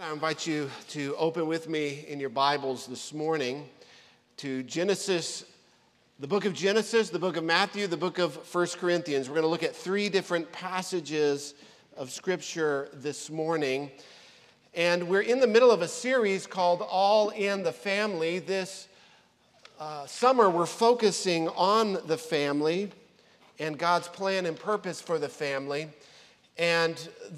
I invite you to open with me in your Bibles this morning to Genesis, the book of Genesis, the book of Matthew, the book of 1 Corinthians. We're going to look at three different passages of Scripture this morning. And we're in the middle of a series called All in the Family. This summer, we're focusing on the family and God's plan and purpose for the family. And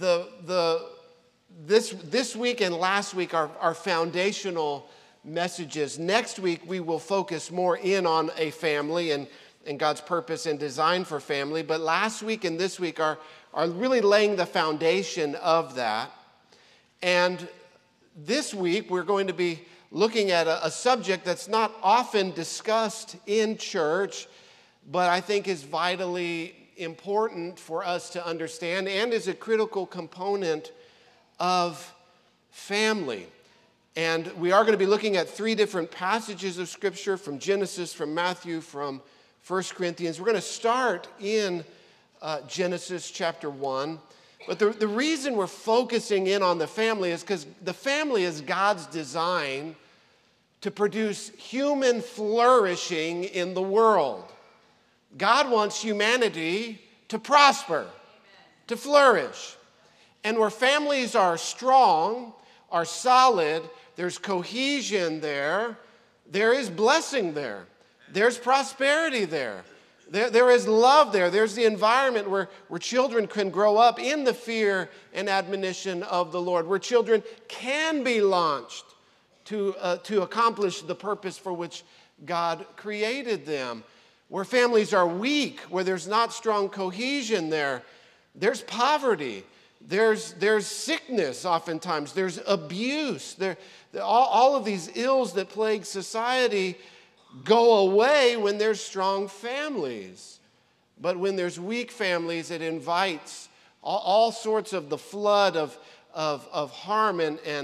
this week and last week are foundational messages. Next week, we will focus more in on a family and God's purpose and design for family. But last week and this week are really laying the foundation of that. And this week, we're going to be looking at a subject that's not often discussed in church, but I think is vitally important for us to understand and is a critical component of family. And we are going to be looking at three different passages of Scripture from Genesis, from Matthew, from 1 Corinthians. We're going to start in Genesis chapter 1. But the reason we're focusing in on the family is because the family is God's design to produce human flourishing in the world. God wants humanity to prosper, to flourish. And where families are strong, are solid, there's cohesion there, there is blessing there, there's prosperity there, there is love there, there's the environment where children can grow up in the fear and admonition of the Lord, where children can be launched to accomplish the purpose for which God created them. Where families are weak, where there's not strong cohesion there, there's poverty. There's sickness oftentimes. There's abuse. All of these ills that plague society go away when there's strong families. But when there's weak families, it invites all sorts of the flood of harm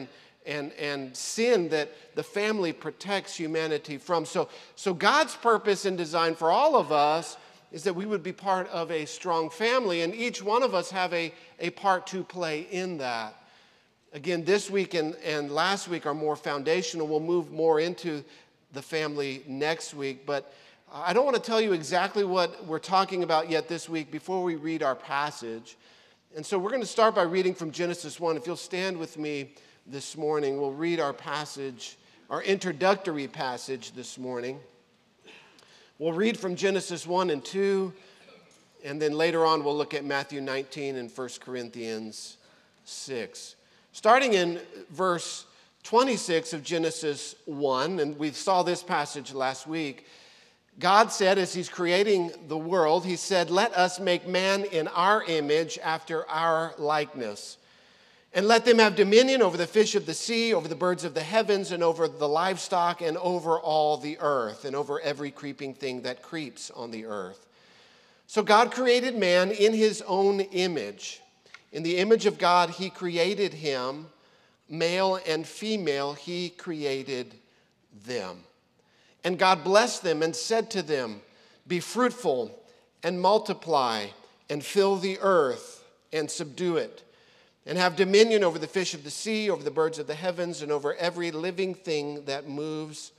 and sin that the family protects humanity from. So God's purpose and design for all of us is that we would be part of a strong family, and each one of us have a part to play in that. Again, this week and last week are more foundational. We'll move more into the family next week, but I don't want to tell you exactly what we're talking about yet this week before we read our passage. And so we're going to start by reading from Genesis 1. If you'll stand with me this morning, we'll read our passage, our introductory passage this morning. We'll read from Genesis 1 and 2, and then later on we'll look at Matthew 19 and 1 Corinthians 6. Starting in verse 26 of Genesis 1, and we saw this passage last week, God said as he's creating the world, he said, "Let us make man in our image after our likeness. And let them have dominion over the fish of the sea, over the birds of the heavens, and over the livestock, and over all the earth, and over every creeping thing that creeps on the earth." So God created man in his own image. In the image of God, he created him. Male and female, he created them. And God blessed them and said to them, "Be fruitful and multiply and fill the earth and subdue it, and have dominion over the fish of the sea, over the birds of the heavens, and over every living thing that moves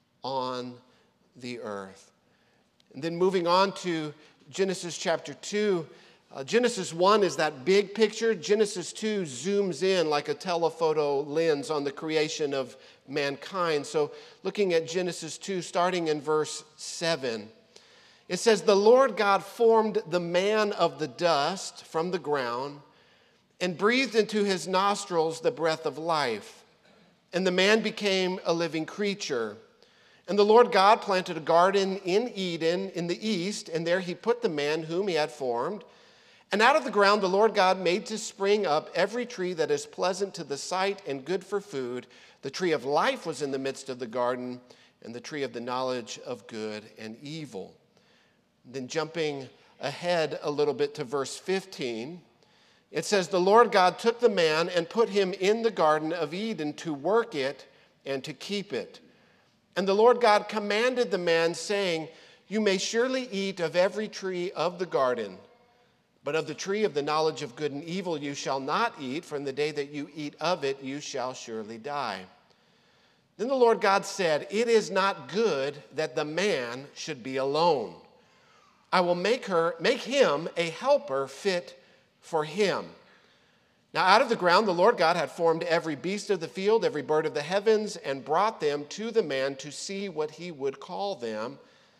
on the earth." And then moving on to Genesis chapter 2, Genesis 1 is that big picture. Genesis 2 zooms in like a telephoto lens on the creation of mankind. So looking at Genesis 2, starting in verse 7, it says, "The Lord God formed the man of the dust from the ground, and breathed into his nostrils the breath of life. And the man became a living creature. And the Lord God planted a garden in Eden in the east, and there he put the man whom he had formed. And out of the ground the Lord God made to spring up every tree that is pleasant to the sight and good for food. The tree of life was in the midst of the garden, and the tree of the knowledge of good and evil." Then jumping ahead a little bit to verse 15, it says, "The Lord God took the man and put him in the Garden of Eden to work it and to keep it. And the Lord God commanded the man, saying, 'You may surely eat of every tree of the garden, But of the tree of the knowledge of good and evil you shall not eat, for in the day that you eat of it you shall surely die." Then the Lord God said, "It is not good that the man should be alone. I will make him a helper fit for him." Now out of the ground the Lord God had formed every beast of the field, every bird of the heavens, and brought them to the man to see what he would call them.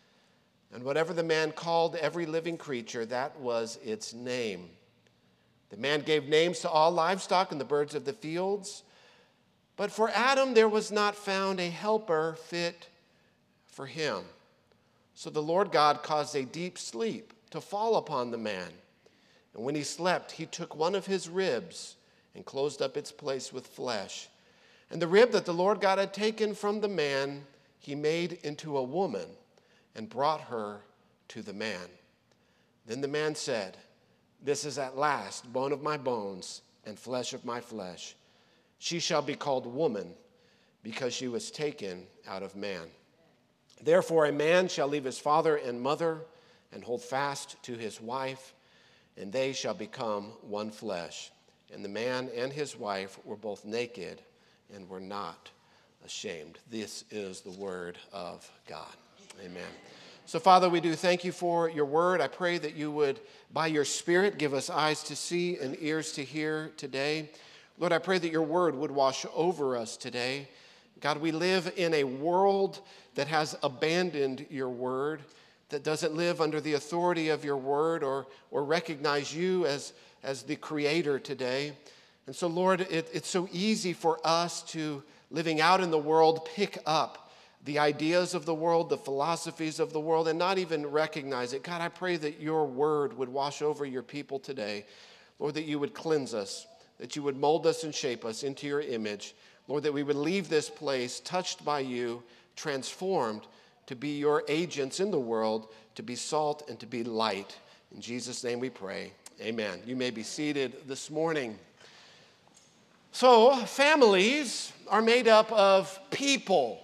And whatever the man called every living creature, that was its name. The man gave names to all livestock and the birds of the fields. But for Adam there was not found a helper fit for him. So the Lord God caused a deep sleep to fall upon the man. And when he slept, he took one of his ribs and closed up its place with flesh. And the rib that the Lord God had taken from the man, he made into a woman and brought her to the man. Then the man said, "This is at last bone of my bones and flesh of my flesh. She shall be called woman, because she was taken out of man. Therefore a man shall leave his father and mother and hold fast to his wife, and they shall become one flesh. And the man and his wife were both naked and were not ashamed." This is the word of God. Amen. So, Father, we do thank you for your word. I pray that you would, by your Spirit, give us eyes to see and ears to hear today. Lord, I pray that your word would wash over us today. God, we live in a world that has abandoned your word, that doesn't live under the authority of your word or recognize you as the creator today. And so, Lord, it's so easy for us to, living out in the world, pick up the ideas of the world, the philosophies of the world, and not even recognize it. God, I pray that your word would wash over your people today. Lord, that you would cleanse us, that you would mold us and shape us into your image. Lord, that we would leave this place touched by you, transformed to be your agents in the world, to be salt and to be light. In Jesus' name we pray. Amen. You may be seated this morning. So, families are made up of people.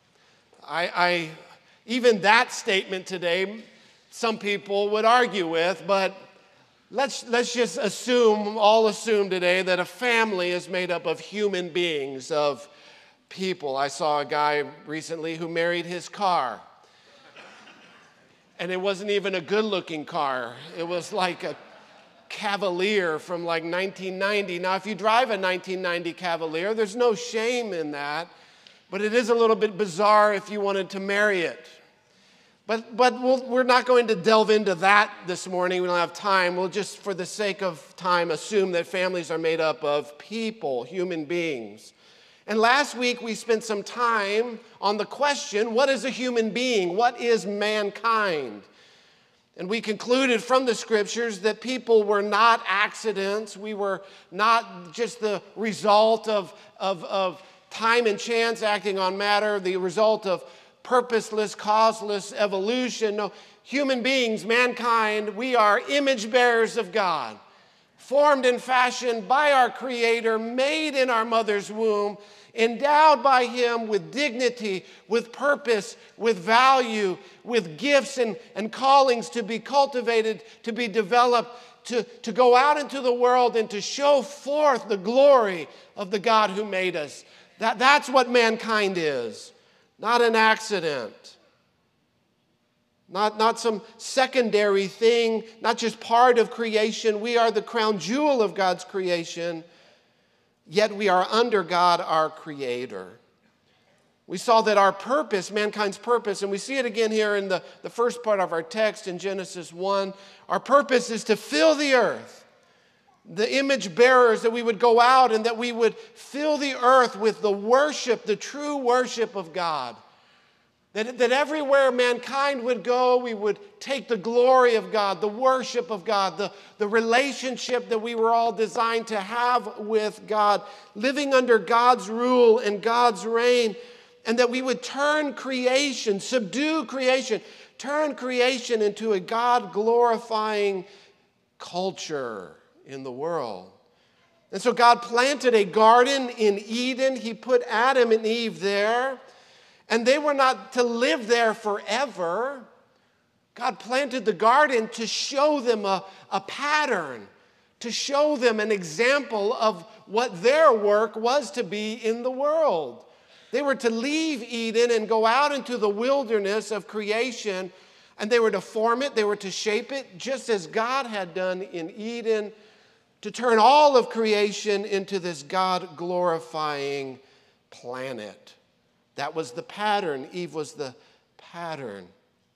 Even that statement today, some people would argue with, but let's just all assume today that a family is made up of human beings, of people. I saw a guy recently who married his car. And it wasn't even a good-looking car. It was like a Cavalier from like 1990. Now, if you drive a 1990 Cavalier, there's no shame in that. But it is a little bit bizarre if you wanted to marry it. But we're not going to delve into that this morning. We don't have time. We'll just, for the sake of time, assume that families are made up of people, human beings. And last week we spent some time on the question, what is a human being? What is mankind? And we concluded from the scriptures that people were not accidents. We were not just the result of time and chance acting on matter, the result of purposeless, causeless evolution. No, human beings, mankind, we are image bearers of God, formed and fashioned by our Creator, made in our mother's womb, endowed by Him with dignity, with purpose, with value, with gifts and callings to be cultivated, to be developed, to go out into the world and to show forth the glory of the God who made us. That's what mankind is, not an accident, not some secondary thing, not just part of creation. We are the crown jewel of God's creation, yet we are under God, our Creator. We saw that our purpose, mankind's purpose, and we see it again here in the first part of our text in Genesis 1, our purpose is to fill the earth. The image bearers, that we would go out and that we would fill the earth with the worship, the true worship of God. That everywhere mankind would go, we would take the glory of God, the worship of God, the relationship that we were all designed to have with God, living under God's rule and God's reign, and that we would turn creation, subdue creation, turn creation into a God-glorifying culture in the world. And so God planted a garden in Eden. He put Adam and Eve there, and they were not to live there forever. God planted the garden to show them a pattern, to show them an example of what their work was to be in the world. They were to leave Eden and go out into the wilderness of creation, and they were to form it, they were to shape it, just as God had done in Eden, to turn all of creation into this God-glorifying planet. That was the pattern. Eve was the pattern.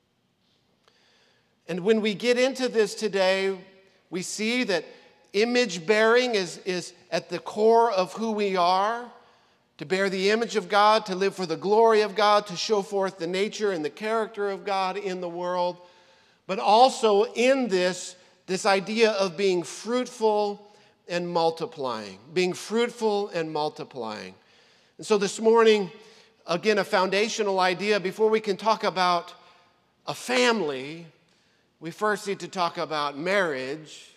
And when we get into this today, we see that image bearing is at the core of who we are. To bear the image of God, to live for the glory of God, to show forth the nature and the character of God in the world. But also in this idea of being fruitful and multiplying. Being fruitful and multiplying. And so this morning, again, a foundational idea. Before we can talk about a family, we first need to talk about marriage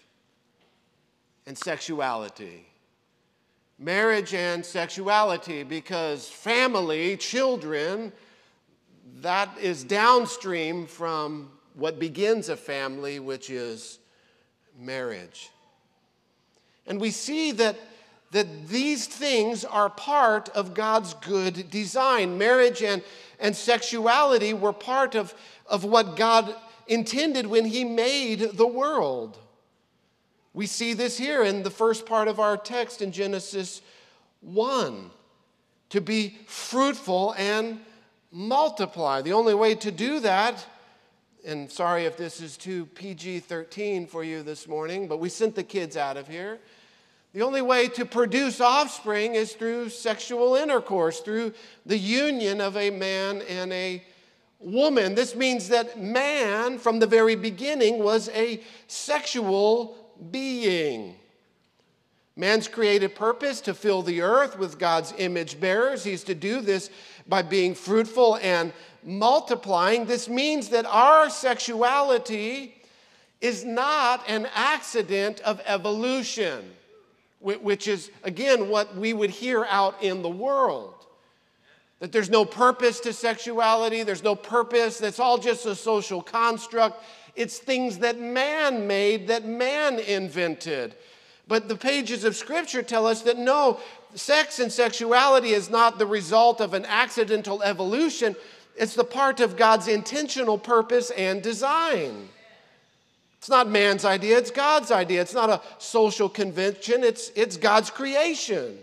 and sexuality. Marriage and sexuality, because family, children, that is downstream from what begins a family, which is marriage. And we see that these things are part of God's good design. Marriage and sexuality were part of what God intended when He made the world. We see this here in the first part of our text in Genesis 1, to be fruitful and multiply. The only way to do that, and sorry if this is too PG-13 for you this morning, but we sent the kids out of here. The only way to produce offspring is through sexual intercourse, through the union of a man and a woman. This means that man, from the very beginning, was a sexual being. Man's created purpose to fill the earth with God's image bearers. He's to do this by being fruitful and multiplying. This means that our sexuality is not an accident of evolution, which is, again, what we would hear out in the world. That there's no purpose to sexuality, there's no purpose, that's all just a social construct. It's things that man made, that man invented. But the pages of Scripture tell us that no, sex and sexuality is not the result of an accidental evolution. It's the part of God's intentional purpose and design. It's not man's idea, it's God's idea. It's not a social convention, it's God's creation.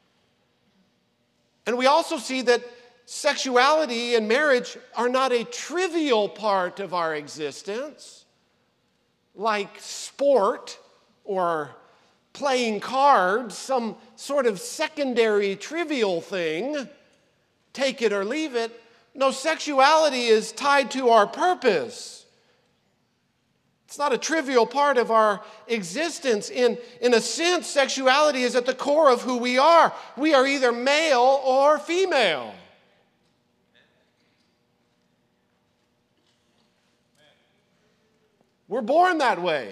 And we also see that sexuality and marriage are not a trivial part of our existence, like sport or playing cards, some sort of secondary trivial thing, take it or leave it. No, sexuality is tied to our purpose. It's not a trivial part of our existence. In a sense, sexuality is at the core of who we are. We are either male or female. We're born that way.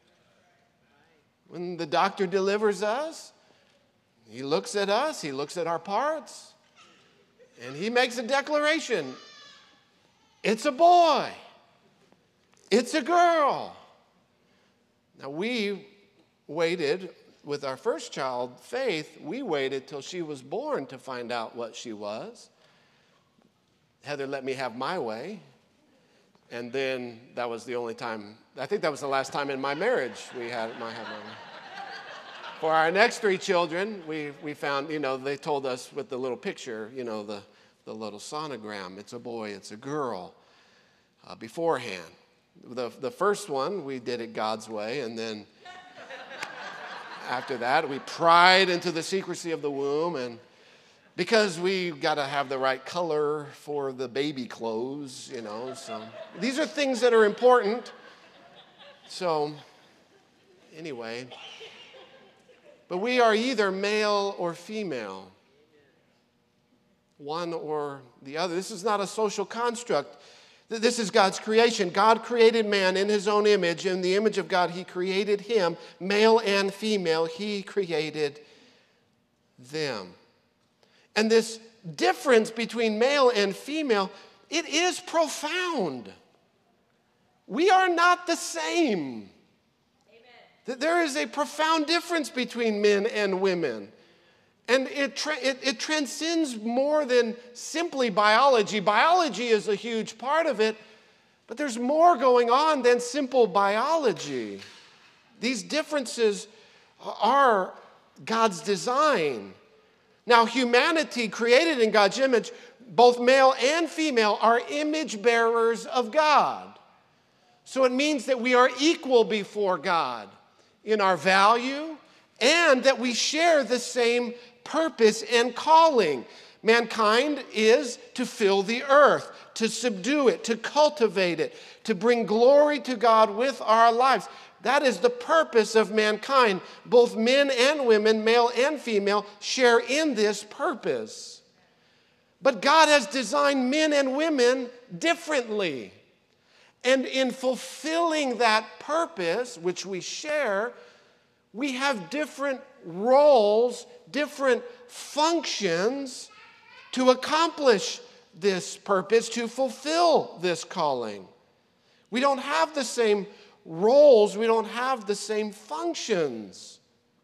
When the doctor delivers us, he looks at us, he looks at our parts, and he makes a declaration. It's a boy. It's a girl. Now, we waited with our first child, Faith, we waited till she was born to find out what she was. Heather let me have my way. And then that was the only time, I think that was the last time in my marriage we had my way. For our next three children, we found, they told us with the little picture, the little sonogram, it's a boy, it's a girl, beforehand. The first one, we did it God's way, and then after that, we pried into the secrecy of the womb, and because we got to have the right color for the baby clothes, so these are things that are important. So anyway, but we are either male or female, one or the other. This is not a social construct. This is God's creation. God created man in his own image. In the image of God, he created him, male and female. He created them. And this difference between male and female, it is profound. we are not the same. That there is a profound difference between men and women. And it transcends more than simply biology. Biology is a huge part of it, but there's more going on than simple biology. These differences are God's design. Now, humanity created in God's image, both male and female, are image bearers of God. So it means that we are equal before God in our value and that we share the same purpose and calling. Mankind is to fill the earth, to subdue it, to cultivate it, to bring glory to God with our lives. That is the purpose of mankind. Both men and women, male and female, share in this purpose. But God has designed men and women differently. And in fulfilling that purpose, which we share, we have different roles, different functions to accomplish this purpose, to fulfill this calling. We don't have the same roles, we don't have the same functions.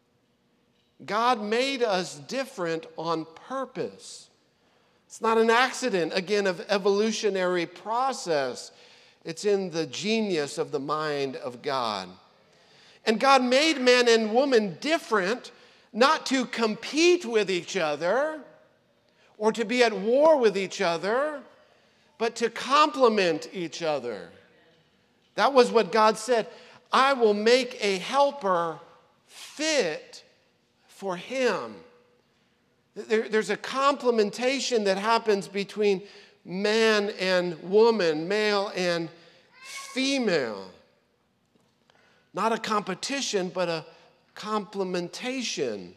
God made us different on purpose. It's not an accident, again, of evolutionary process. It's in the genius of the mind of God. And God made man and woman different, not to compete with each other or to be at war with each other, but to complement each other. That was what God said. I will make a helper fit for him. There's a complementation that happens between man and woman, male and female. Not a competition, but a complementation.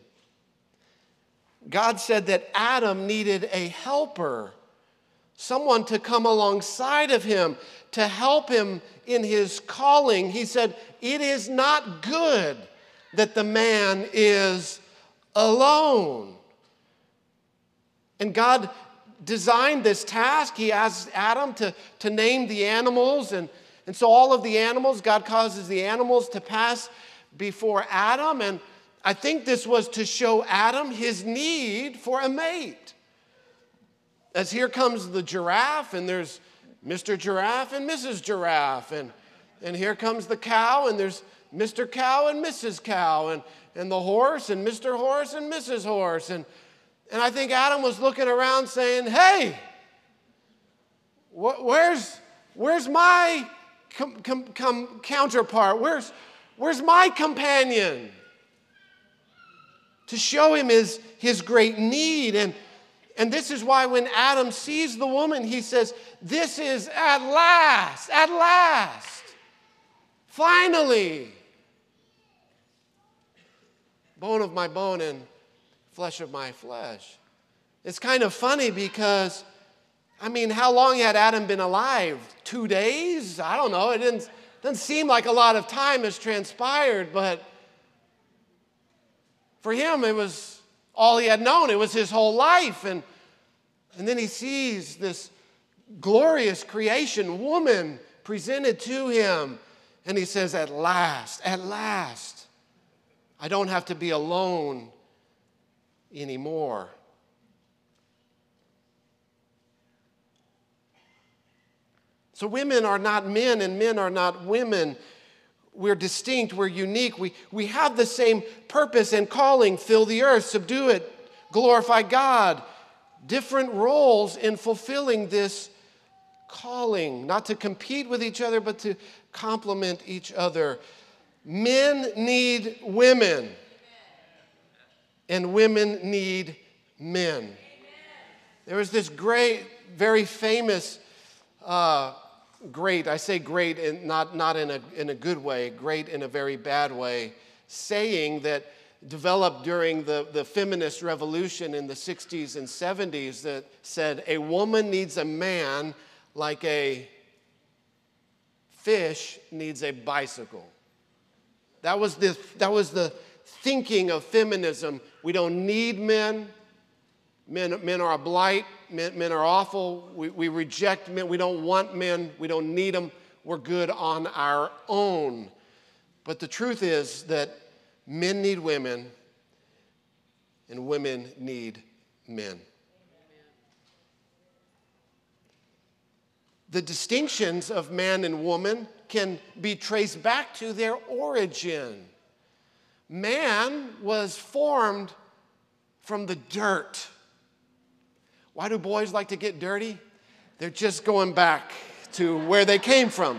God said that Adam needed a helper, someone to come alongside of him, to help him in his calling. He said, it is not good that the man is alone. And God designed this task. He asked Adam to name the animals. And so all of the animals, God causes the animals to pass before Adam. And I think this was to show Adam his need for a mate. As here comes the giraffe, and there's Mr. Giraffe and Mrs. Giraffe. And here comes the cow, and there's Mr. Cow and Mrs. Cow. And the horse, and Mr. Horse and Mrs. Horse. And I think Adam was looking around saying, hey, where's my counterpart? Where's my companion? To show him his great need. And this is why when Adam sees the woman, he says, this is at last, finally, bone of my bone and flesh of my flesh. It's kind of funny because, how long had Adam been alive? 2 days? I don't know. It doesn't seem like a lot of time has transpired, but for him, it was all he had known. It was his whole life. And then he sees this glorious creation, woman, presented to him. And he says, at last, I don't have to be alone anymore. So women are not men and men are not women. We're distinct, we're unique. We have the same purpose and calling: fill the earth, subdue it, glorify God. Different roles in fulfilling this calling, not to compete with each other, but to complement each other. Men need women, and women need men. There was this great, very famous, great, I say great and not in a good way, great in a very bad way, saying that developed during the feminist revolution in the 60s and 70s that said a woman needs a man like a fish needs a bicycle. That was the thinking of feminism. We don't need men. Men are a blight. Men are awful. We reject men. We don't want men. We don't need them. we're good on our own. But the truth is that men need women and women need men. The distinctions of man and woman can be traced back to their origin. Man was formed from the dirt. Why do boys like to get dirty? They're just going back to where they came from.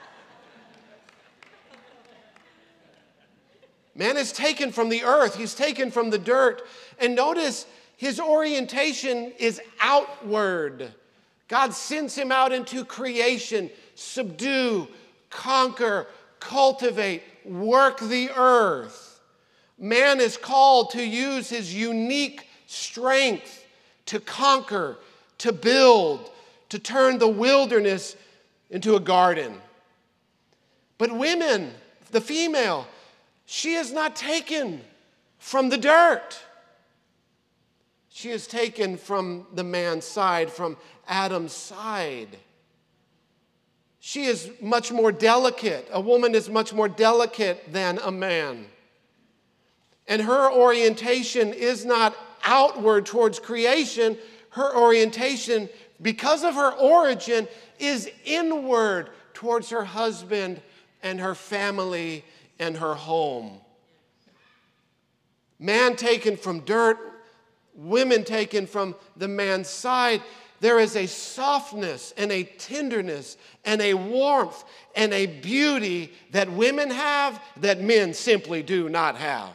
Man is taken from the earth. He's taken from the dirt. And notice his orientation is outward. God sends him out into creation, subdue, conquer, cultivate, work the earth. Man is called to use his unique strength to conquer, to build, to turn the wilderness into a garden. But women, the female, she is not taken from the dirt. She is taken from the man's side, from Adam's side. She is much more delicate. A woman is much more delicate than a man. And her orientation is not outward towards creation. Her orientation, because of her origin, is inward towards her husband and her family and her home. Man taken from dirt, women taken from the man's side. There is a softness and a tenderness and a warmth and a beauty that women have that men simply do not have.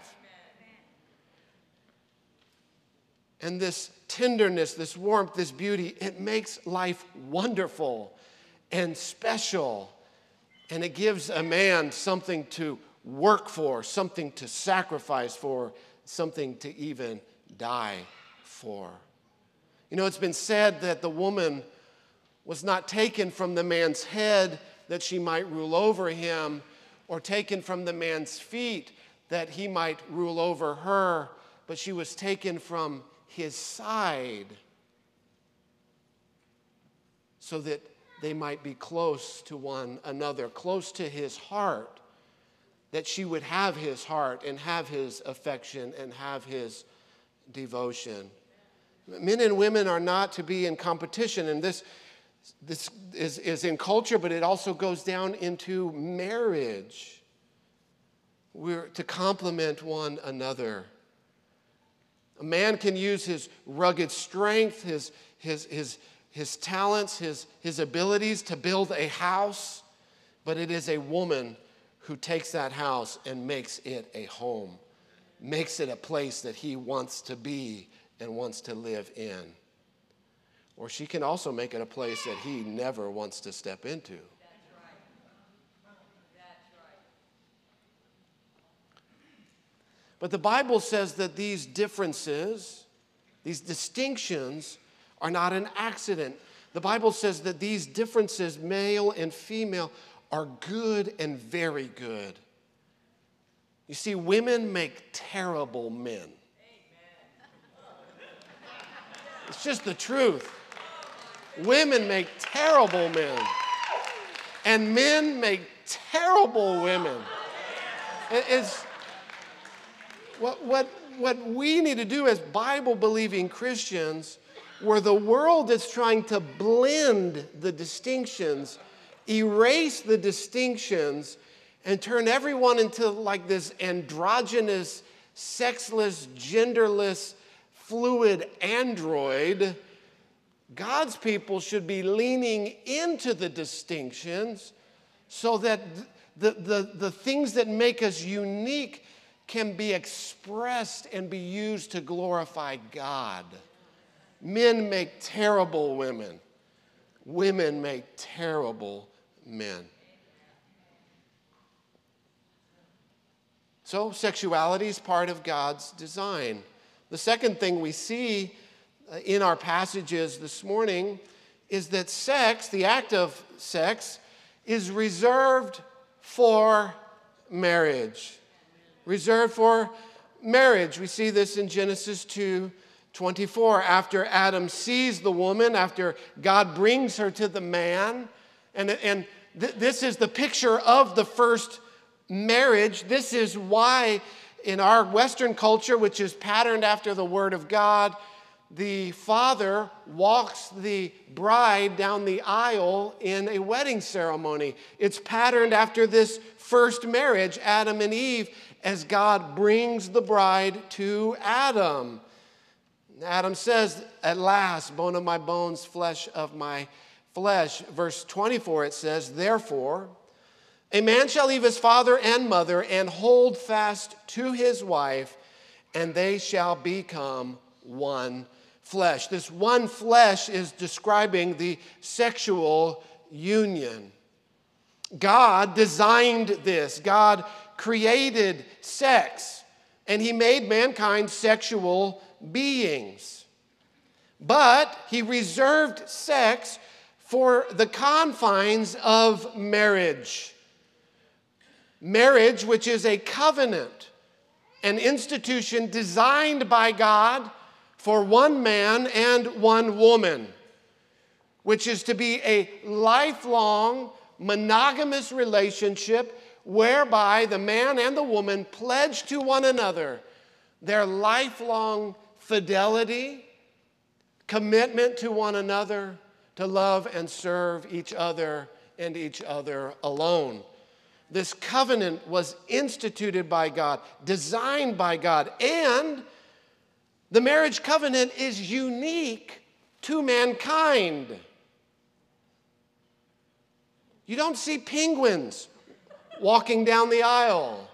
And this tenderness, this warmth, this beauty, it makes life wonderful and special. And it gives a man something to work for, something to sacrifice for, something to even die for. You know, it's been said that the woman was not taken from the man's head that she might rule over him, or taken from the man's feet that he might rule over her, but she was taken from his side so that they might be close to one another, close to his heart, that she would have his heart and have his affection and have his devotion. Men and women are not to be in competition, and this is in culture, but it also goes down into marriage. We're to complement one another. A man can use his rugged strength, his talents, his abilities to build a house, but it is a woman who takes that house and makes it a home, makes it a place that he wants to be and wants to live in. Or she can also make it a place that he never wants to step into. But the Bible says that these differences, these distinctions, are not an accident. The Bible says that these differences, male and female, are good and very good. You see, women make terrible men. It's just the truth. Women make terrible men. And men make terrible women. It's what we need to do as Bible-believing Christians, where the world is trying to blend the distinctions, erase the distinctions, and turn everyone into like this androgynous, sexless, genderless, fluid android. God's people should be leaning into the distinctions so that the things that make us unique can be expressed and be used to glorify God. Men make terrible women. Women make terrible men. So sexuality is part of God's design. The second thing we see in our passages this morning is that sex, the act of sex, is reserved for marriage. Reserved for marriage. We see this in Genesis 2:24. After Adam sees the woman, after God brings her to the man, and this is the picture of the first marriage. This is why in our Western culture, which is patterned after the Word of God, the father walks the bride down the aisle in a wedding ceremony. It's patterned after this first marriage, Adam and Eve, as God brings the bride to Adam. Adam says, "At last, bone of my bones, flesh of my flesh." Verse 24, it says, "Therefore, a man shall leave his father and mother and hold fast to his wife, and they shall become one flesh." This one flesh is describing the sexual union. God designed this. God created sex, and he made mankind sexual beings. But he reserved sex for the confines of marriage. Marriage, which is a covenant, an institution designed by God for one man and one woman, which is to be a lifelong monogamous relationship whereby the man and the woman pledge to one another their lifelong fidelity, commitment to one another, to love and serve each other and each other alone. This covenant was instituted by God, designed by God, and the marriage covenant is unique to mankind. You don't see penguins walking down the aisle.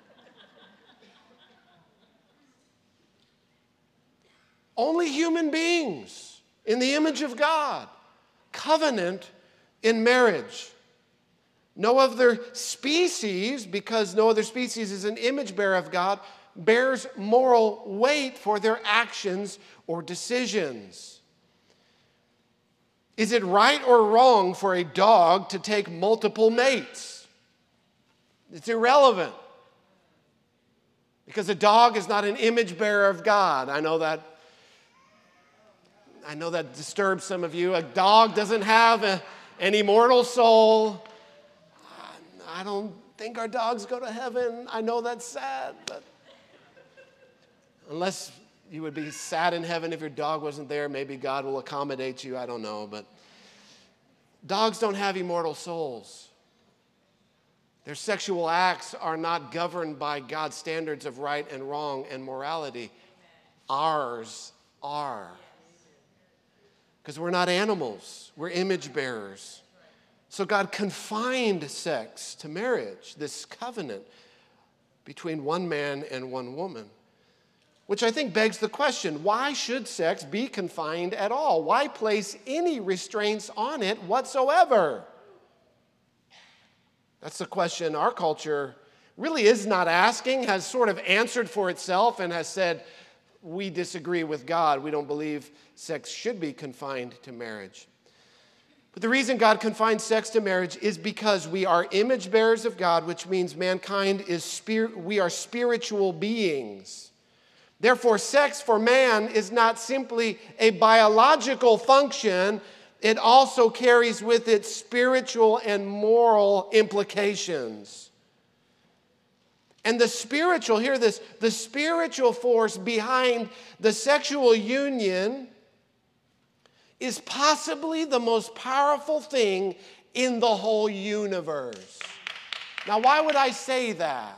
Only human beings in the image of God. Covenant in marriage. No other species, because no other species is an image bearer of God, bears moral weight for their actions or decisions. Is it right or wrong for a dog to take multiple mates? It's irrelevant. Because a dog is not an image bearer of God. I know that disturbs some of you. A dog doesn't have an immortal soul. I don't think our dogs go to heaven. I know that's sad, but unless you would be sad in heaven if your dog wasn't there, maybe God will accommodate you. I don't know, but dogs don't have immortal souls. Their sexual acts are not governed by God's standards of right and wrong and morality. Ours are. Because we're not animals, we're image bearers. So God confined sex to marriage, this covenant between one man and one woman, which I think begs the question, why should sex be confined at all? Why place any restraints on it whatsoever? That's the question our culture really is not asking, has sort of answered for itself and has said, we disagree with God. We don't believe sex should be confined to marriage. But the reason God confined sex to marriage is because we are image bearers of God, which means mankind is we are spiritual beings. Therefore, sex for man is not simply a biological function, it also carries with it spiritual and moral implications. And the spiritual, hear this, the spiritual force behind the sexual union is possibly the most powerful thing in the whole universe. Now, why would I say that?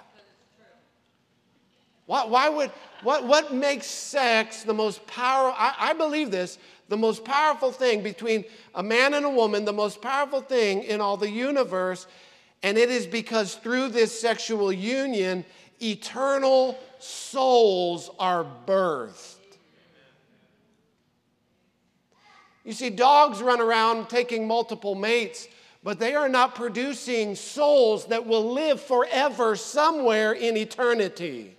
What makes sex the most powerful? I believe this, the most powerful thing between a man and a woman, the most powerful thing in all the universe, and it is because through this sexual union, eternal souls are birthed. You see, dogs run around taking multiple mates, but they are not producing souls that will live forever somewhere in eternity.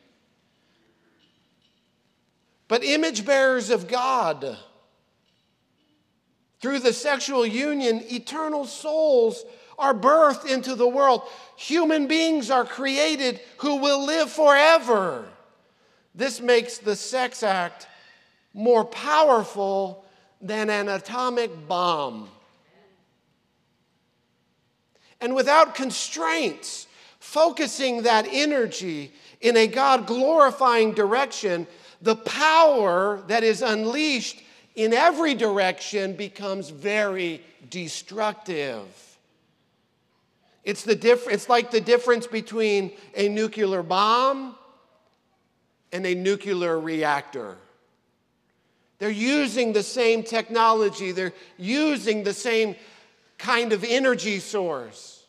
But image bearers of God, through the sexual union, eternal souls are birthed into the world. Human beings are created who will live forever. This makes the sex act more powerful than an atomic bomb. and without constraints, focusing that energy in a God-glorifying direction, the power that is unleashed in every direction becomes very destructive. It's like the difference between a nuclear bomb and a nuclear reactor. They're using the same technology. They're using the same kind of energy source.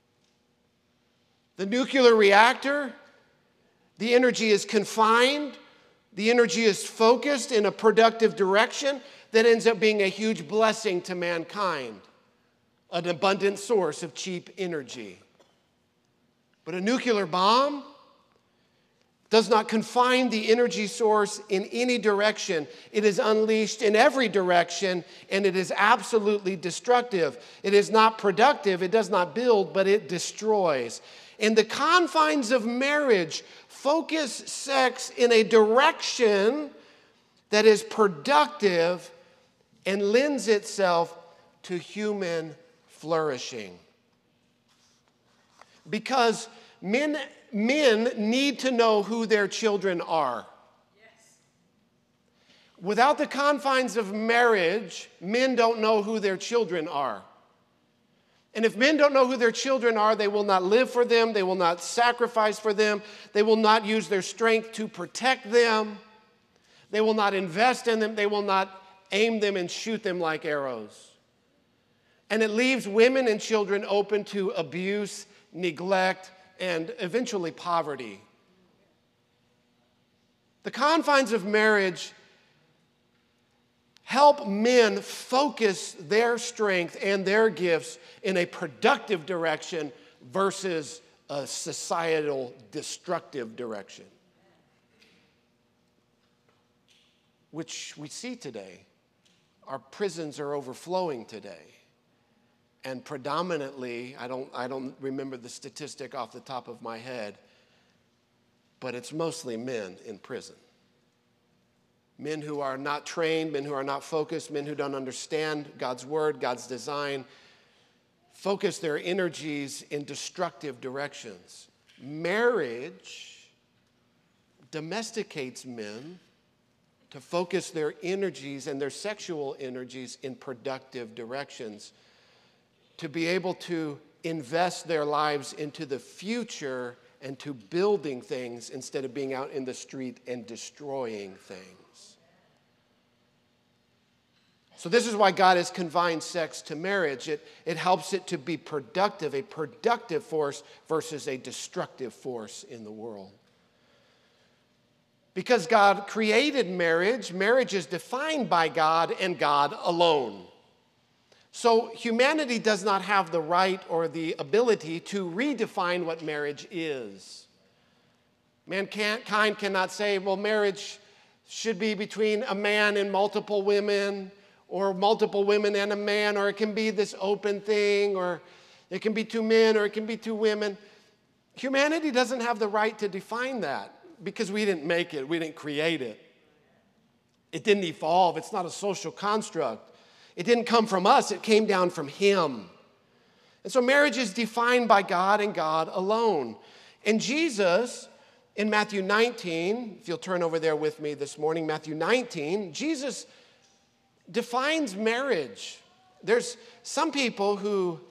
The nuclear reactor, the energy is confined. The energy is focused in a productive direction that ends up being a huge blessing to mankind, an abundant source of cheap energy. But a nuclear bomb does not confine the energy source in any direction. It is unleashed in every direction, and it is absolutely destructive. It is not productive, it does not build, but it destroys. In the confines of marriage, focus sex in a direction that is productive and lends itself to human flourishing. Because men need to know who their children are. Yes. Without the confines of marriage, men don't know who their children are. And if men don't know who their children are, they will not live for them, they will not sacrifice for them, they will not use their strength to protect them, they will not invest in them, they will not aim them and shoot them like arrows. And it leaves women and children open to abuse, neglect, and eventually poverty. The confines of marriage help men focus their strength and their gifts in a productive direction versus a societal destructive direction, which we see today. Our prisons are overflowing today. And predominantly, I don't remember the statistic off the top of my head, but it's mostly men in prison. Men who are not trained, men who are not focused, men who don't understand God's word, God's design, focus their energies in destructive directions. Marriage domesticates men to focus their energies and their sexual energies in productive directions, to be able to invest their lives into the future and to building things instead of being out in the street and destroying things. So this is why God has confined sex to marriage. It helps it to be productive, a productive force versus a destructive force in the world. Because God created marriage, marriage is defined by God and God alone. So humanity does not have the right or the ability to redefine what marriage is. Mankind cannot say, well, marriage should be between a man and multiple women, or multiple women and a man, or it can be this open thing, or it can be two men, or it can be two women. Humanity doesn't have the right to define that because we didn't make it, we didn't create it. It didn't evolve, it's not a social construct. It didn't come from us, it came down from Him. And so marriage is defined by God and God alone. And Jesus, in Matthew 19, if you'll turn over there with me this morning, Matthew 19, Jesus defines marriage. There's some people who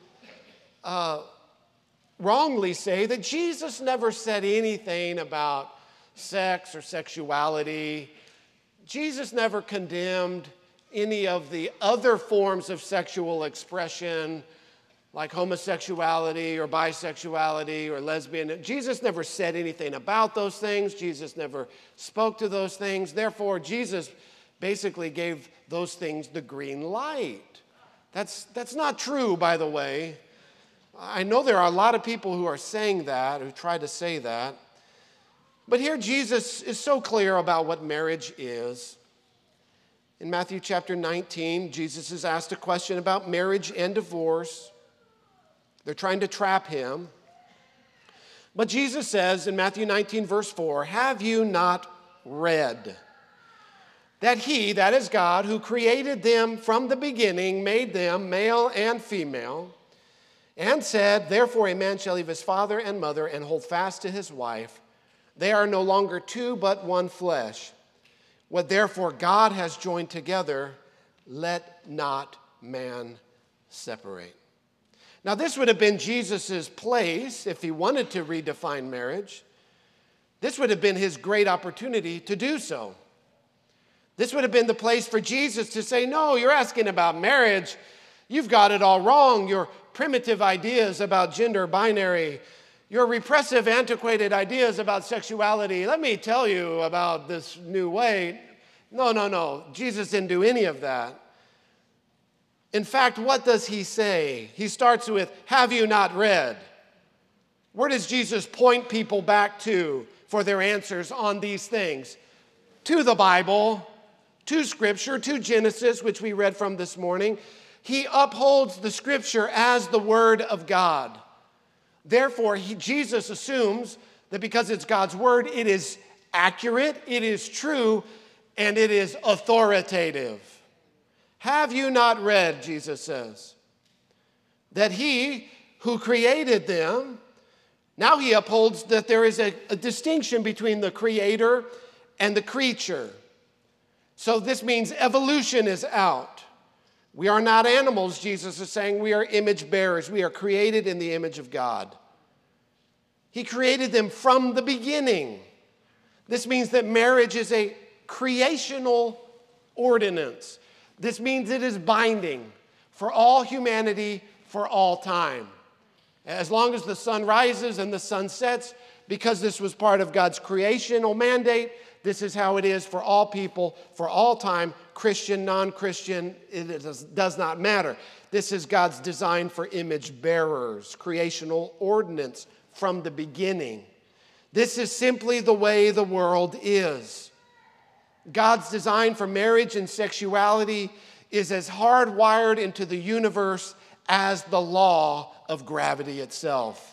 wrongly say that Jesus never said anything about sex or sexuality. Jesus never condemned any of the other forms of sexual expression, like homosexuality or bisexuality or lesbian. Jesus never said anything about those things. Jesus never spoke to those things. Therefore, Jesus basically gave those things the green light. That's not true, by the way. I know there are a lot of people who are saying that, who try to say that. But here Jesus is so clear about what marriage is. In Matthew chapter 19, Jesus is asked a question about marriage and divorce. They're trying to trap him. But Jesus says in Matthew 19, verse 4, "Have you not read that He, that is God, who created them from the beginning, made them male and female? and said, therefore a man shall leave his father and mother and hold fast to his wife. They are no longer two, but one flesh. What therefore God has joined together, let not man separate. Now, this would have been Jesus' place if he wanted to redefine marriage. This would have been his great opportunity to do so. This would have been the place for Jesus to say, no, you're asking about marriage. You've got it all wrong. Your primitive ideas about gender binary, your repressive, antiquated ideas about sexuality. Let me tell you about this new way. No. Jesus didn't do any of that. In fact, what does he say? He starts with, have you not read? Where does Jesus point people back to for their answers on these things? To the Bible, to Scripture, to Genesis, which we read from this morning. He upholds the Scripture as the Word of God. Therefore, Jesus assumes that because it's God's Word, it is accurate, it is true, and it is authoritative. Have you not read, Jesus says, that he who created them, now he upholds that there is a distinction between the creator and the creature. So this means evolution is out. We are not animals, Jesus is saying. We are image bearers. We are created in the image of God. He created them from the beginning. This means that marriage is a creational ordinance. This means it is binding for all humanity for all time. As long as the sun rises and the sun sets, because this was part of God's creational mandate, this is how it is for all people, for all time, Christian, non-Christian, it does not matter. This is God's design for image bearers, creational ordinance from the beginning. This is simply the way the world is. God's design for marriage and sexuality is as hardwired into the universe as the law of gravity itself.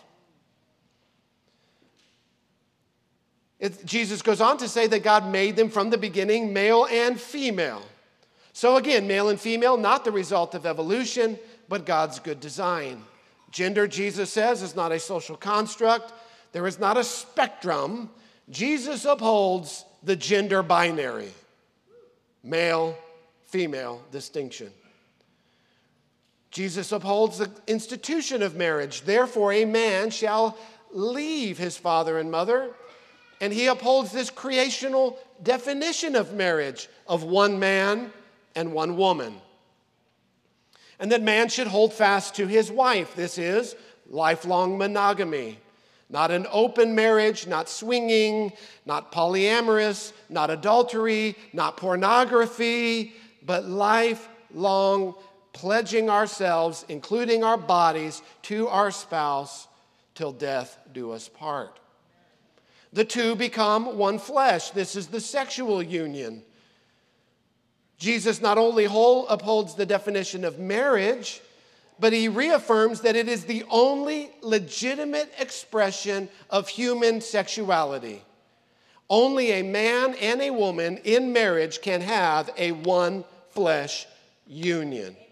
Jesus goes on to say that God made them from the beginning male and female. So again, male and female, not the result of evolution, but God's good design. Gender, Jesus says, is not a social construct. There is not a spectrum. Jesus upholds the gender binary, male, female distinction. Jesus upholds the institution of marriage. Therefore, a man shall leave his father and mother, and he upholds this creational definition of marriage of one man and one woman. And that man should hold fast to his wife. This is lifelong monogamy. Not an open marriage, not swinging, not polyamorous, not adultery, not pornography, but lifelong pledging ourselves, including our bodies, to our spouse till death do us part. The two become one flesh. This is the sexual union. Jesus not only upholds the definition of marriage, but he reaffirms that it is the only legitimate expression of human sexuality. Only a man and a woman in marriage can have a one flesh union. Amen.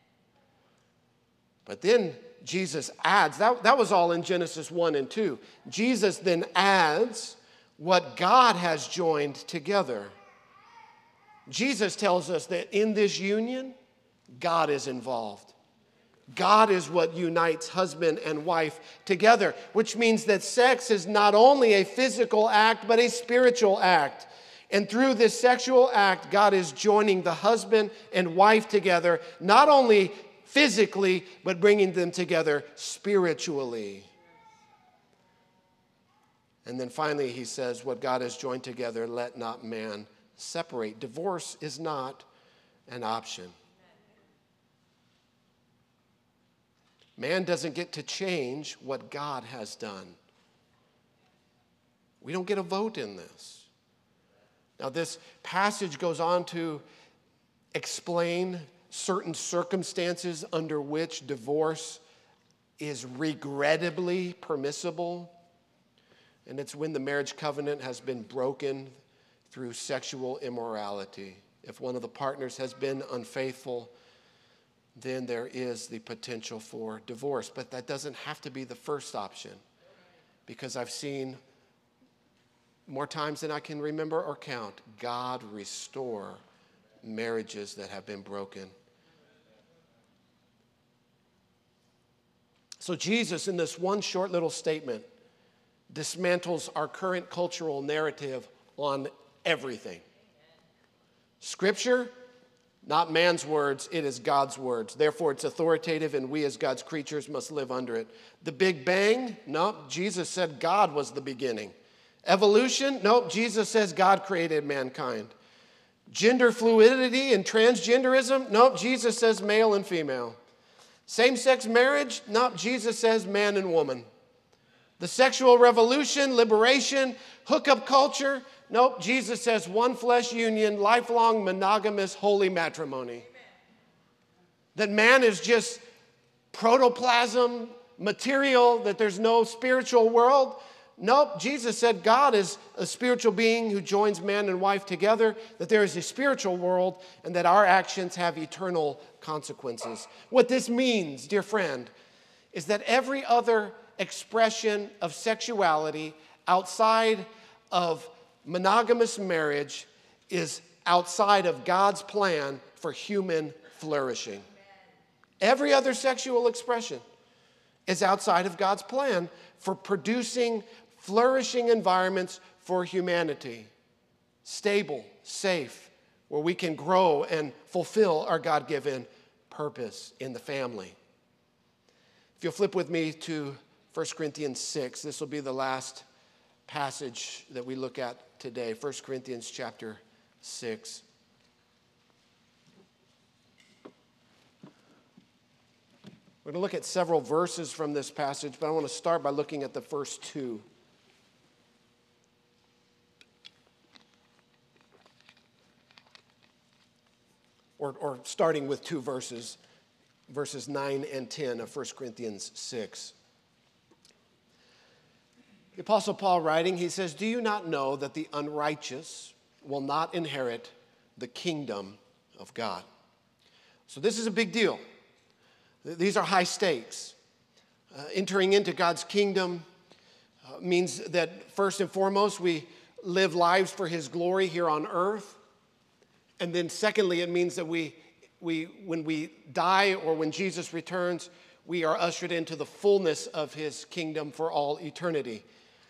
But then Jesus adds, that was all in Genesis 1 and 2. Jesus then adds what God has joined together. Jesus tells us that in this union, God is involved. God is what unites husband and wife together, which means that sex is not only a physical act, but a spiritual act. And through this sexual act, God is joining the husband and wife together, not only physically, but bringing them together spiritually. And then finally, he says, what God has joined together, let not man separate. Divorce is not an option. Man doesn't get to change what God has done. We don't get a vote in this. Now, this passage goes on to explain certain circumstances under which divorce is regrettably permissible. And it's when the marriage covenant has been broken through sexual immorality. If one of the partners has been unfaithful, then there is the potential for divorce. But that doesn't have to be the first option, because I've seen more times than I can remember or count, God restore marriages that have been broken. So Jesus, in this one short little statement, dismantles our current cultural narrative on everything. Scripture, not man's words, it is God's words. Therefore, it's authoritative, and we as God's creatures must live under it. The Big Bang? No, Jesus said God was the beginning. Evolution? Nope, Jesus says God created mankind. Gender fluidity and transgenderism? Nope, Jesus says male and female. Same-sex marriage? Nope, Jesus says man and woman. The sexual revolution, liberation, hookup culture? Nope, Jesus says one flesh union, lifelong, monogamous, holy matrimony. That man is just protoplasm, material, that there's no spiritual world? Nope, Jesus said God is a spiritual being who joins man and wife together, that there is a spiritual world, and that our actions have eternal consequences. What this means, dear friend, is that every other expression of sexuality outside of monogamous marriage is outside of God's plan for human flourishing. Every other sexual expression is outside of God's plan for producing flourishing environments for humanity. Stable, safe, where we can grow and fulfill our God-given purpose in the family. If you'll flip with me to 1 Corinthians 6, this will be the last passage that we look at today. 1 Corinthians chapter 6. We're going to look at several verses from this passage, but I want to start by looking at the first two. Or starting with two verses, verses 9 and 10 of 1 Corinthians 6. The Apostle Paul writing, he says, "Do you not know that the unrighteous will not inherit the kingdom of God?" So this is a big deal. These are high stakes. Entering into God's kingdom means that first and foremost, we live lives for His glory here on earth. And then secondly, it means that when we die or when Jesus returns, we are ushered into the fullness of His kingdom for all eternity.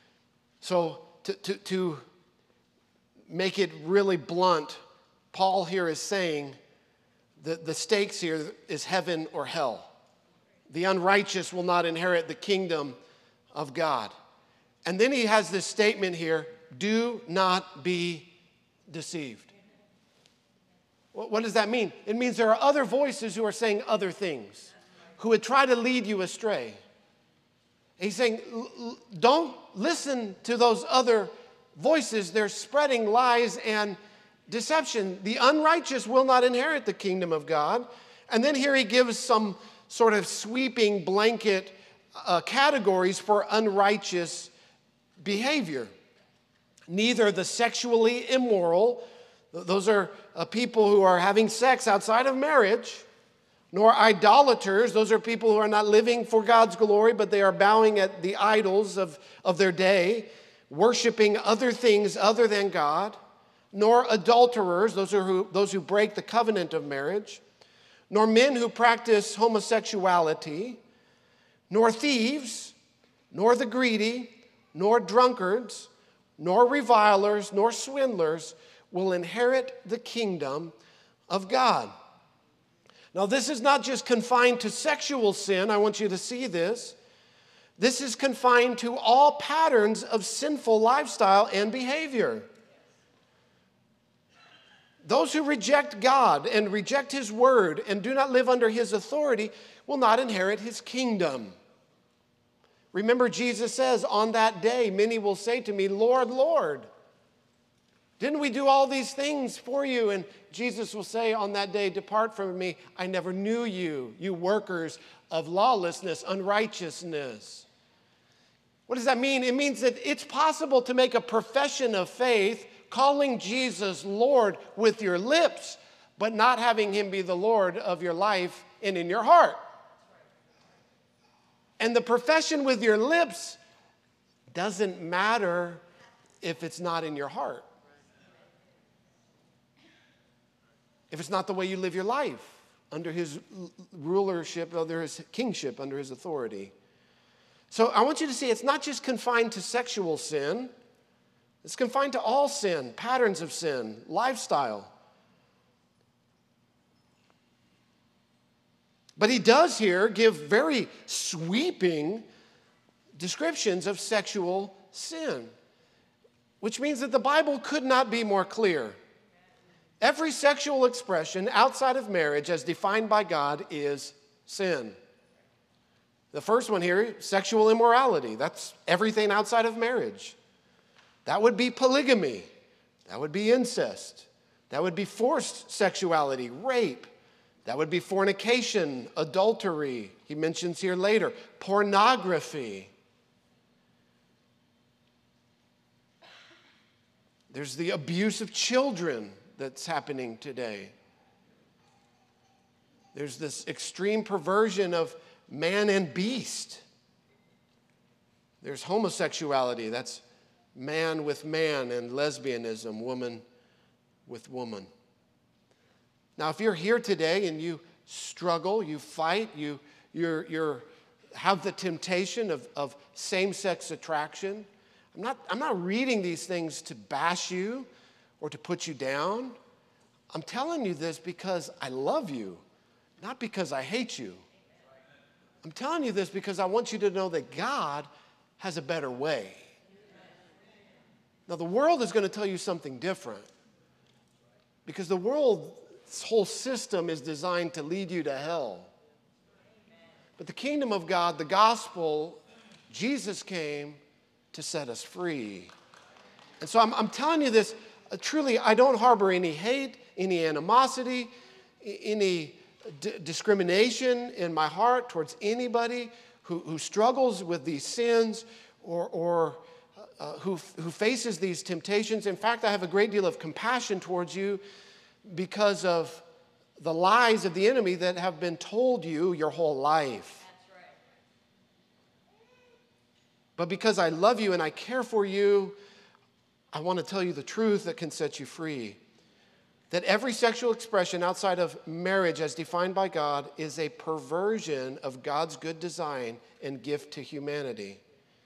So to make it really blunt, Paul here is saying that the stakes here is heaven or hell. The unrighteous will not inherit the kingdom of God. And then he has this statement here, do not be deceived. What does that mean? It means there are other voices who are saying other things, who would try to lead you astray. He's saying, don't listen to those other voices. They're spreading lies and deception. The unrighteous will not inherit the kingdom of God. And then here he gives some sort of sweeping blanket categories for unrighteous behavior. Neither the sexually immoral, those are people who are having sex outside of marriage, nor idolaters, those are people who are not living for God's glory, but they are bowing at the idols of their day, worshiping other things other than God, nor adulterers, those who break the covenant of marriage, nor men who practice homosexuality, nor thieves, nor the greedy, nor drunkards, nor revilers, nor swindlers will inherit the kingdom of God. Now, this is not just confined to sexual sin. I want you to see this. This is confined to all patterns of sinful lifestyle and behavior. Those who reject God and reject His word and do not live under His authority will not inherit His kingdom. Remember, Jesus says, on that day, many will say to me, Lord, Lord, didn't we do all these things for you? And Jesus will say on that day, depart from me, I never knew you, you workers of lawlessness, unrighteousness. What does that mean? It means that it's possible to make a profession of faith, calling Jesus Lord with your lips, but not having him be the Lord of your life and in your heart. And the profession with your lips doesn't matter if it's not in your heart. If it's not the way you live your life under his rulership, under his kingship, under his authority. So I want you to see it's not just confined to sexual sin. It's confined to all sin, patterns of sin, lifestyle. But he does here give very sweeping descriptions of sexual sin, which means that the Bible could not be more clear. Every sexual expression outside of marriage, as defined by God, is sin. The first one here, sexual immorality. That's everything outside of marriage. That would be polygamy. That would be incest. That would be forced sexuality, rape. That would be fornication, adultery. He mentions here later, pornography. There's the abuse of children that's happening today. There's this extreme perversion of man and beast. There's homosexuality. That's man with man, and lesbianism, woman with woman. Now, if you're here today and you struggle, you fight, you have the temptation of same-sex attraction, I'm not reading these things to bash you or to put you down. I'm telling you this because I love you, not because I hate you. I'm telling you this because I want you to know that God has a better way. Now, the world is going to tell you something different because the world's whole system is designed to lead you to hell. But the kingdom of God, the gospel, Jesus came to set us free. And so I'm telling you this, truly, I don't harbor any hate, any animosity, any discrimination in my heart towards anybody who struggles with these sins or who faces these temptations. In fact, I have a great deal of compassion towards you because of the lies of the enemy that have been told you your whole life. That's right. But because I love you and I care for you, I want to tell you the truth that can set you free. That every sexual expression outside of marriage as defined by God is a perversion of God's good design and gift to humanity.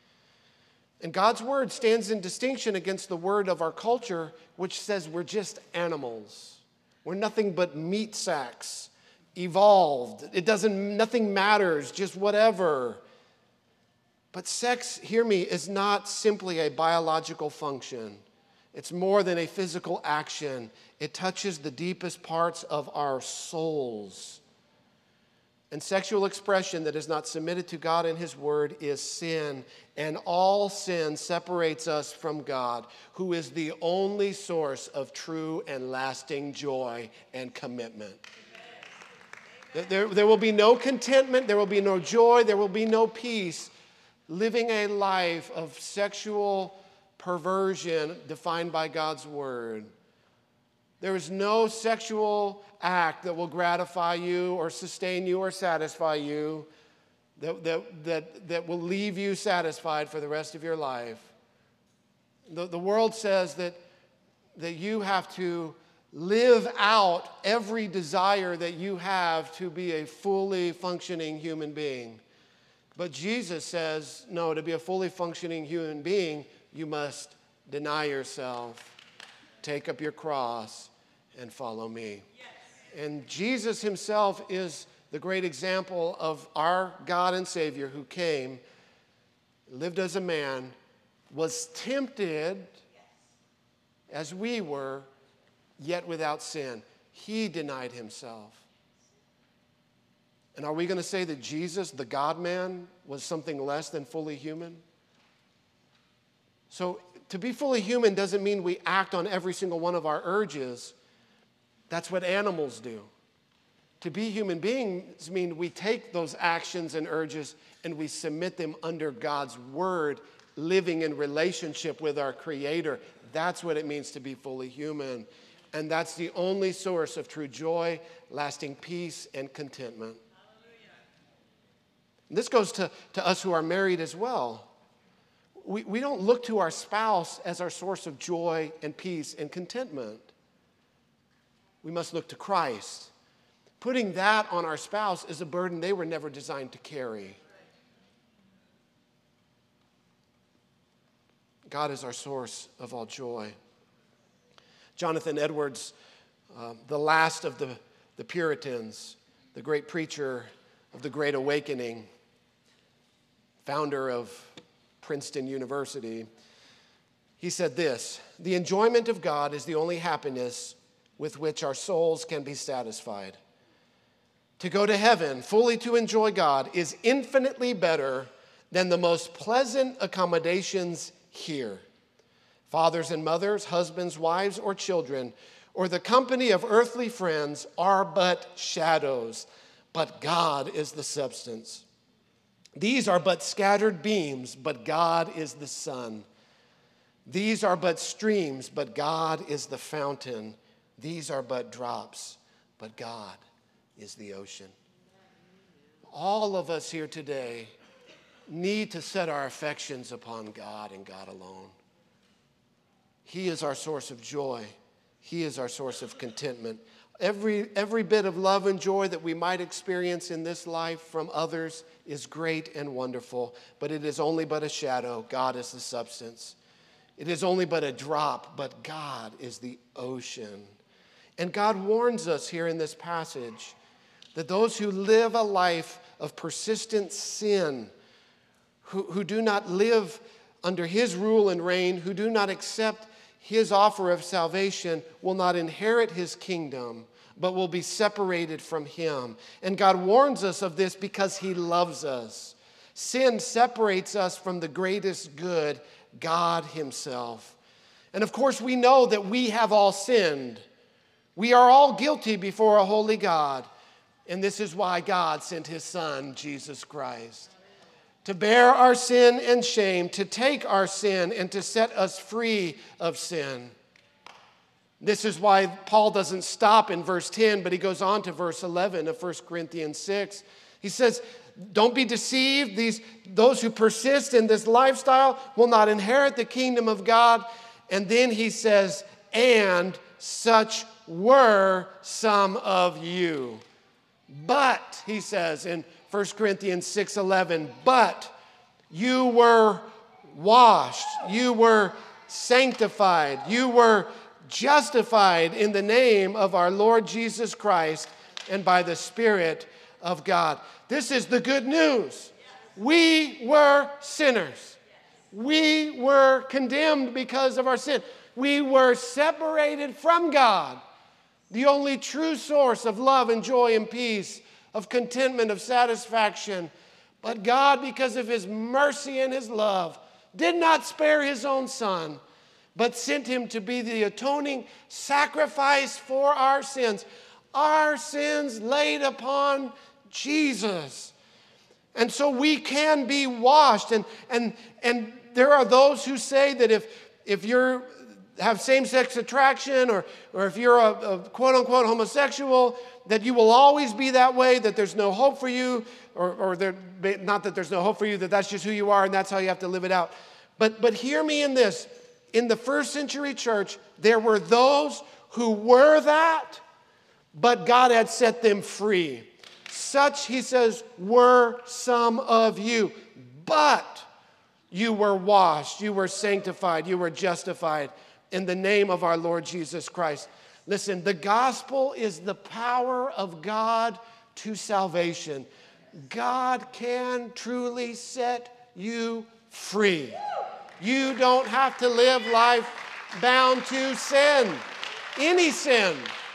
And God's word stands in distinction against the word of our culture, which says we're just animals. We're nothing but meat sacks, evolved. Nothing matters, just whatever. But sex, hear me, is not simply a biological function. It's more than a physical action. It touches the deepest parts of our souls. And sexual expression that is not submitted to God and his word is sin. And all sin separates us from God, who is the only source of true and lasting joy and commitment. There will be no contentment, there will be no joy, there will be no peace living a life of sexual perversion defined by God's word. There is no sexual act that will gratify you or sustain you or satisfy you that will leave you satisfied for the rest of your life. The world says that you have to live out every desire that you have to be a fully functioning human being. But Jesus says, no, to be a fully functioning human being, you must deny yourself, take up your cross, and follow me. Yes. And Jesus himself is the great example of our God and Savior who came, lived as a man, was tempted as we were, yet without sin. He denied himself. And are we going to say that Jesus, the God-man, was something less than fully human? So to be fully human doesn't mean we act on every single one of our urges. That's what animals do. To be human beings mean we take those actions and urges and we submit them under God's word, living in relationship with our Creator. That's what it means to be fully human. And that's the only source of true joy, lasting peace, and contentment. And this goes to us who are married as well. We don't look to our spouse as our source of joy and peace and contentment. We must look to Christ. Putting that on our spouse is a burden they were never designed to carry. God is our source of all joy. Jonathan Edwards, the last of the Puritans, the great preacher of the Great Awakening, founder of Princeton University, he said this: "The enjoyment of God is the only happiness with which our souls can be satisfied. To go to heaven, fully to enjoy God, is infinitely better than the most pleasant accommodations here. Fathers and mothers, husbands, wives, or children, or the company of earthly friends are but shadows, but God is the substance. These are but scattered beams, but God is the sun. These are but streams, but God is the fountain. These are but drops, but God is the ocean." All of us here today need to set our affections upon God and God alone. He is our source of joy. He is our source of contentment. Every bit of love and joy that we might experience in this life from others is great and wonderful, but it is only but a shadow. God is the substance. It is only but a drop, but God is the ocean. And God warns us here in this passage that those who live a life of persistent sin, who do not live under His rule and reign, who do not accept His offer of salvation, will not inherit His kingdom, but will be separated from Him. And God warns us of this because He loves us. Sin separates us from the greatest good, God Himself. And of course, we know that we have all sinned. We are all guilty before a holy God. And this is why God sent His Son, Jesus Christ, to bear our sin and shame, to take our sin and to set us free of sin. This is why Paul doesn't stop in verse 10, but he goes on to verse 11 of 1 Corinthians 6. He says, don't be deceived. Those who persist in this lifestyle will not inherit the kingdom of God. And then he says, and such were some of you. But, he says in 1 Corinthians 6:11, but you were washed, you were sanctified, you were justified in the name of our Lord Jesus Christ and by the Spirit of God. This is the good news. We were sinners. We were condemned because of our sin. We were separated from God, the only true source of love and joy and peace, of contentment, of satisfaction. But God, because of His mercy and His love, did not spare His own Son, but sent Him to be the atoning sacrifice for our sins laid upon Jesus. And so we can be washed. And there are those who say that if you're have same-sex attraction or if you're a quote-unquote homosexual, that you will always be that way, that there's no hope for you, or not that there's no hope for you, that's just who you are and that's how you have to live it out. But hear me in this. In the first century church, there were those who were that, but God had set them free. Such, he says, were some of you. But you were washed, you were sanctified, you were justified in the name of our Lord Jesus Christ. Listen, the gospel is the power of God to salvation. God can truly set you free. You don't have to live life bound to sin, any sin,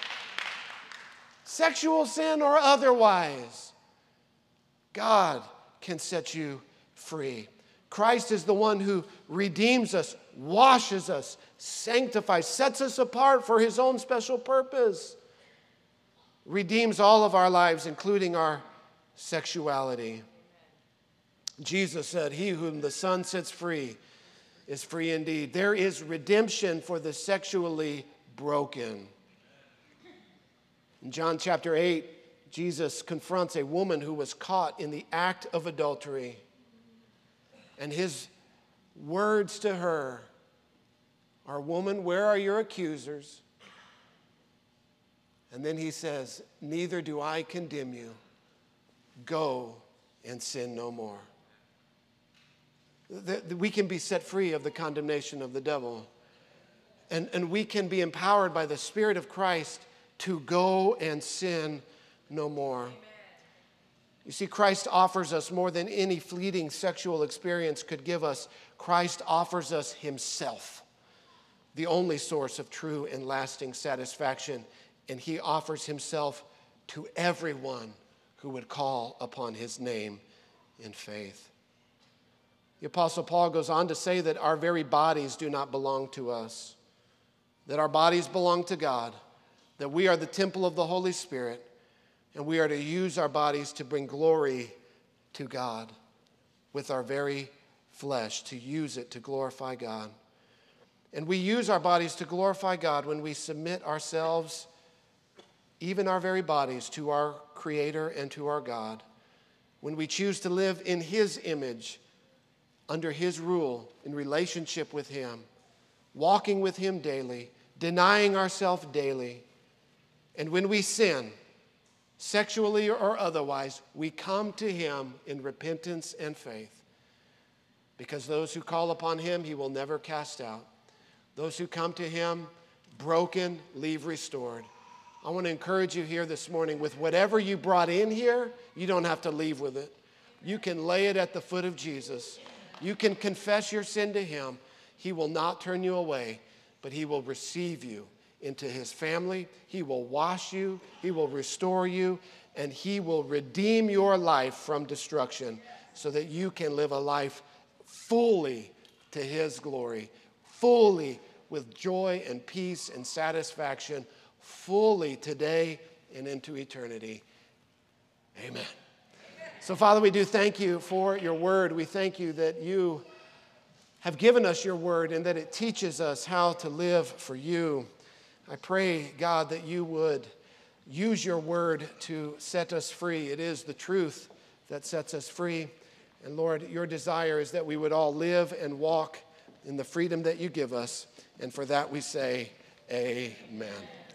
sexual sin or otherwise. God can set you free. Christ is the one who redeems us, washes us, sanctifies, sets us apart for His own special purpose, redeems all of our lives, including our sexuality. Jesus said, "He whom the Son sets free is free indeed." There is redemption for the sexually broken. In John chapter 8, Jesus confronts a woman who was caught in the act of adultery. And his words to her are, "Woman, where are your accusers?" And then he says, "Neither do I condemn you. Go and sin no more." We can be set free of the condemnation of the devil. And we can be empowered by the Spirit of Christ to go and sin no more. Amen. You see, Christ offers us more than any fleeting sexual experience could give us. Christ offers us himself, the only source of true and lasting satisfaction. And he offers himself to everyone who would call upon his name in faith. The Apostle Paul goes on to say that our very bodies do not belong to us, that our bodies belong to God, that we are the temple of the Holy Spirit, and we are to use our bodies to bring glory to God with our very flesh, to use it to glorify God. And we use our bodies to glorify God when we submit ourselves, even our very bodies, to our Creator and to our God, when we choose to live in his image, under his rule, in relationship with him, walking with him daily, denying ourselves daily. And when we sin, sexually or otherwise, we come to him in repentance and faith. Because those who call upon him, he will never cast out. Those who come to him broken, leave restored. I want to encourage you here this morning, with whatever you brought in here, you don't have to leave with it. You can lay it at the foot of Jesus. You can confess your sin to him. He will not turn you away, but he will receive you into his family. He will wash you. He will restore you. And he will redeem your life from destruction so that you can live a life fully to his glory, fully with joy and peace and satisfaction, fully today and into eternity. Amen. So, Father, we do thank you for your word. We thank you that you have given us your word and that it teaches us how to live for you. I pray, God, that you would use your word to set us free. It is the truth that sets us free. And Lord, your desire is that we would all live and walk in the freedom that you give us. And for that we say, amen.